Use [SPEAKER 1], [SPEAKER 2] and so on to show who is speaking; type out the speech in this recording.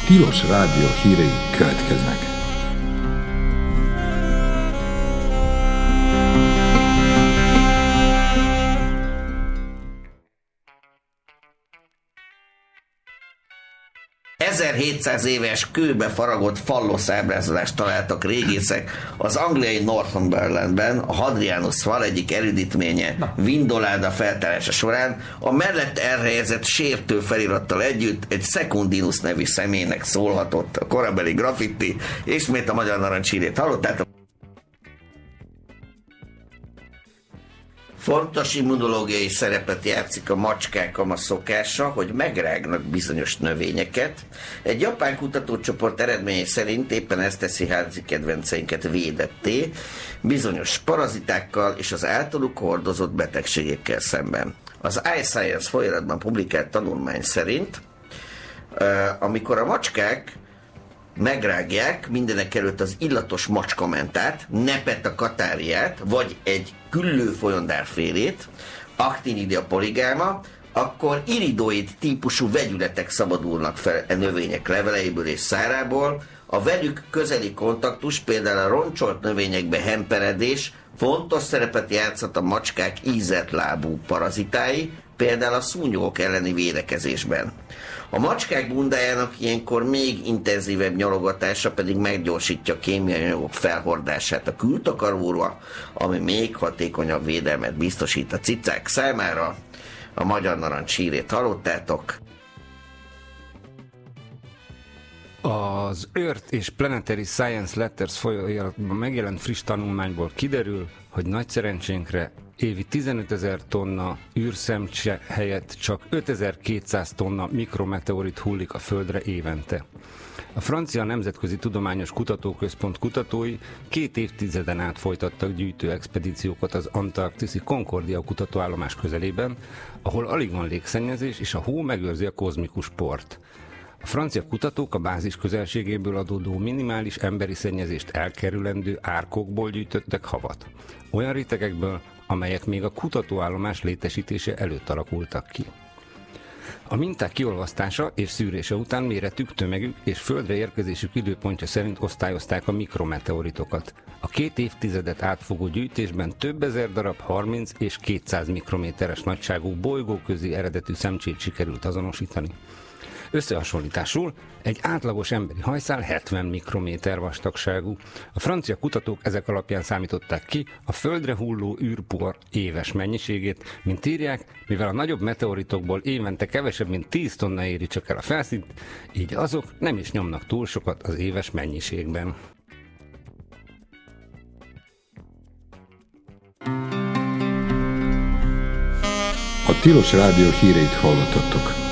[SPEAKER 1] Tilos Rádió hírei következnek.
[SPEAKER 2] ...1700 éves kőbe faragott fallosz ábrázolást találtak régészek az angliai Northumberlandben, a Hadrianus fal egyik erődítménye Vindoláda feltárása során, a mellett elhelyezett sértő felirattal együtt egy Secundinus nevű személynek szólhatott a korabeli graffiti. Ismét a Magyar Narancs hírét hallottátok. Fontos immunológiai szerepet játszik a macskákon a szokása, hogy megrágnak bizonyos növényeket. Egy japán kutatócsoport eredményei szerint éppen ezt teszi házi kedvenceinket védetté bizonyos parazitákkal és az általuk hordozott betegségekkel szemben. Az iScience folyamatban publikált tanulmány szerint, amikor a macskák megrágják mindenek előtt az illatos macskamentát, Nepeta catarrhát, vagy egy küllő folyondárfélét, Actinidia polygáma, akkor iridoid típusú vegyületek szabadulnak fel a növények leveleiből és szárából. A velük közeli kontaktus, például a roncsolt növényekbe hemperedés fontos szerepet játszhat a macskák ízeltlábú parazitái, például a szúnyogok elleni védekezésben. A macskák bundájának ilyenkor még intenzívebb nyalogatása pedig meggyorsítja a kémiai anyagok felhordását a kültakaróra, ami még hatékonyabb védelmet biztosít a cicák számára. A Magyar Narancs hírét hallottátok.
[SPEAKER 3] Az Earth és Planetary Science Letters folyóiratban megjelent friss tanulmányból kiderül, hogy nagy szerencsénkre évi 15 000 tonna űrszemcse helyett csak 5200 tonna mikrometeorit hullik a Földre évente. A francia Nemzetközi Tudományos Kutatóközpont kutatói 2 évtizeden át folytattak gyűjtőexpedíciókat az antarktiszi Concordia kutatóállomás közelében, ahol alig van légszennyezés és a hó megőrzi a kozmikus port. A francia kutatók a bázis közelségéből adódó minimális emberi szennyezést elkerülendő árkokból gyűjtöttek havat. Olyan rétegekből, amelyek még a kutatóállomás létesítése előtt alakultak ki. A minták kiolvasztása és szűrése után méretük, tömegük és földre érkezésük időpontja szerint osztályozták a mikrometeoritokat. A 2 évtizedet átfogó gyűjtésben több ezer darab 30 és 200 mikrométeres nagyságú bolygóközi eredetű szemcsét sikerült azonosítani. Összehasonlításul egy átlagos emberi hajszál 70 mikrométer vastagságú. A francia kutatók ezek alapján számították ki a Földre hulló űrpor éves mennyiségét, mint írják, mivel a nagyobb meteoritokból évente kevesebb, mint 10 tonna éri csak el a felszínt, így azok nem is nyomnak túl sokat az éves mennyiségben.
[SPEAKER 1] A Tilos Rádió híreit hallottatok.